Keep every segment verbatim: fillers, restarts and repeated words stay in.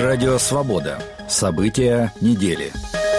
Радио «Свобода». События недели.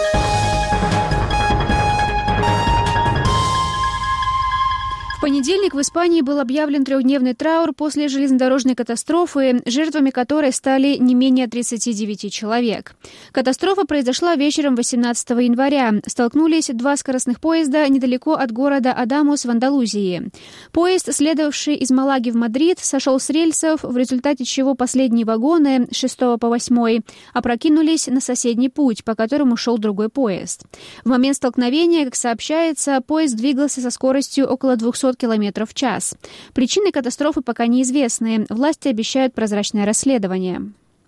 В понедельник в Испании был объявлен трехдневный траур после железнодорожной катастрофы, жертвами которой стали не менее тридцати девяти человек. Катастрофа произошла вечером восемнадцатого января. Столкнулись два скоростных поезда недалеко от города Адамус в Андалузии. Поезд, следовавший из Малаги в Мадрид, сошел с рельсов, в результате чего последние вагоны с шестого по восьмой опрокинулись на соседний путь, по которому шел другой поезд. В момент столкновения, как сообщается, поезд двигался со скоростью около двухсот километров в час. Причины катастрофы пока неизвестны. Власти обещают прозрачное расследование.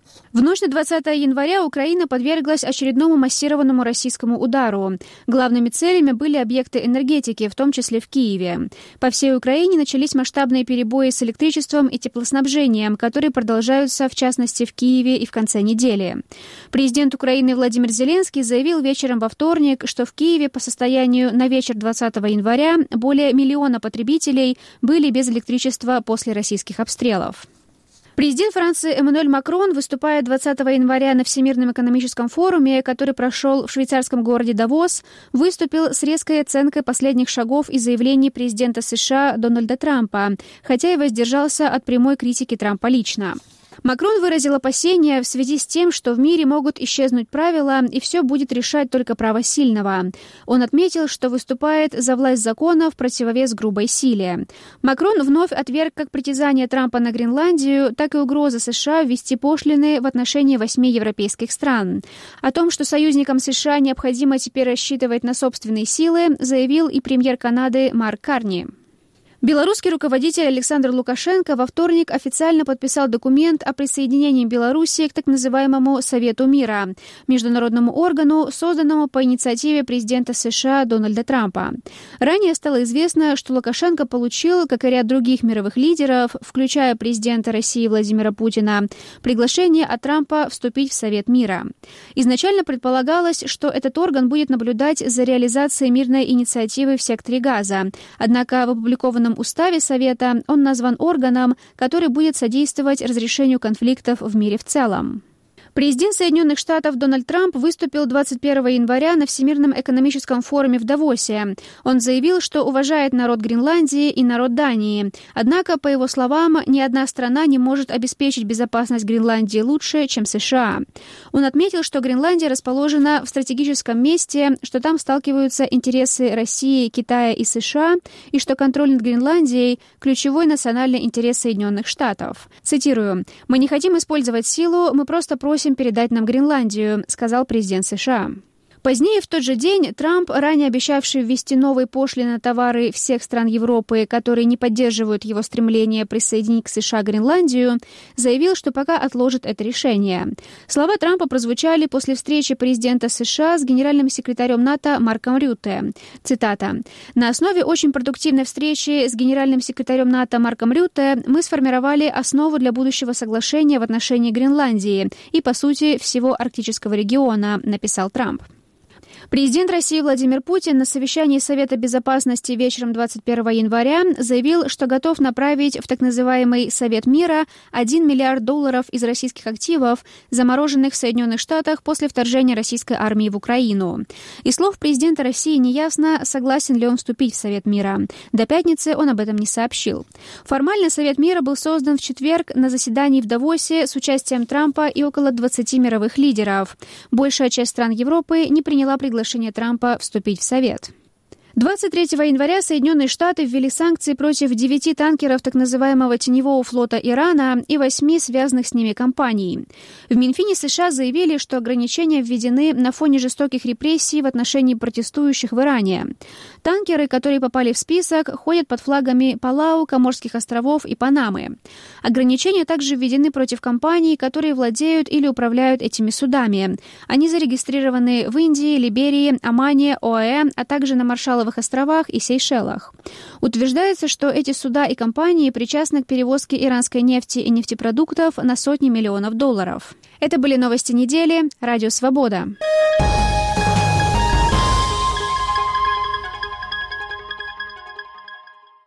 В ночь на двадцатое января Украина подверглась очередному массированному российскому удару. Главными целями были объекты энергетики, в том числе в Киеве. По всей Украине начались масштабные перебои с электричеством и теплоснабжением, которые продолжаются, в частности, в Киеве и в конце недели. Президент Украины Владимир Зеленский заявил вечером во вторник, что в Киеве по состоянию на вечер двадцатого января более миллиона потребителей были без электричества после российских обстрелов. Президент Франции Эммануэль Макрон, выступая двадцатого января на Всемирном экономическом форуме, который прошел в швейцарском городе Давос, выступил с резкой оценкой последних шагов и заявлений президента США Дональда Трампа, хотя и воздержался от прямой критики Трампа лично. Макрон выразил опасения в связи с тем, что в мире могут исчезнуть правила, и все будет решать только право сильного. Он отметил, что выступает за власть закона в противовес грубой силе. Макрон вновь отверг как притязания Трампа на Гренландию, так и угрозы США ввести пошлины в отношении восьми европейских стран. О том, что союзникам США необходимо теперь рассчитывать на собственные силы, заявил и премьер Канады Марк Карни. Белорусский руководитель Александр Лукашенко во вторник официально подписал документ о присоединении Беларуси к так называемому Совету мира, международному органу, созданному по инициативе президента США Дональда Трампа. Ранее стало известно, что Лукашенко получил, как и ряд других мировых лидеров, включая президента России Владимира Путина, приглашение от Трампа вступить в Совет мира. Изначально предполагалось, что этот орган будет наблюдать за реализацией мирной инициативы в секторе Газа, однако в опубликованном уставе Совета он назван органом, который будет содействовать разрешению конфликтов в мире в целом. Президент Соединенных Штатов Дональд Трамп выступил двадцать первого января на Всемирном экономическом форуме в Давосе. Он заявил, что уважает народ Гренландии и народ Дании. Однако, по его словам, ни одна страна не может обеспечить безопасность Гренландии лучше, чем США. Он отметил, что Гренландия расположена в стратегическом месте, что там сталкиваются интересы России, Китая и США, и что контроль над Гренландией – ключевой национальный интерес Соединенных Штатов. Цитирую: «Мы не хотим использовать силу, мы просто просим передать нам Гренландию», — сказал президент США. Позднее в тот же день Трамп, ранее обещавший ввести новые пошлины на товары всех стран Европы, которые не поддерживают его стремление присоединить к США Гренландию, заявил, что пока отложит это решение. Слова Трампа прозвучали после встречи президента США с генеральным секретарем НАТО Марком Рютте. Цитата: «На основе очень продуктивной встречи с генеральным секретарем НАТО Марком Рютте мы сформировали основу для будущего соглашения в отношении Гренландии и, по сути, всего арктического региона», написал Трамп. Президент России Владимир Путин на совещании Совета безопасности вечером двадцать первого января заявил, что готов направить в так называемый Совет мира один миллиард долларов из российских активов, замороженных в Соединенных Штатах после вторжения российской армии в Украину. Из слов президента России неясно, согласен ли он вступить в Совет мира. До пятницы он об этом не сообщил. Формально Совет мира был создан в четверг на заседании в Давосе с участием Трампа и около двадцати мировых лидеров. Большая часть стран Европы не приняла приглашение Трампа вступить в Совет. двадцать третьего января Соединенные Штаты ввели санкции против девяти танкеров так называемого теневого флота Ирана и восьми связанных с ними компаний. В Минфине США заявили, что ограничения введены на фоне жестоких репрессий в отношении протестующих в Иране. Танкеры, которые попали в список, ходят под флагами Палау, Коморских островов и Панамы. Ограничения также введены против компаний, которые владеют или управляют этими судами. Они зарегистрированы в Индии, Либерии, Омане, ОАЭ, а также на Маршалловых островах и Сейшелах. Утверждается, что эти суда и компании причастны к перевозке иранской нефти и нефтепродуктов на сотни миллионов долларов. Это были новости недели. Радио «Свобода».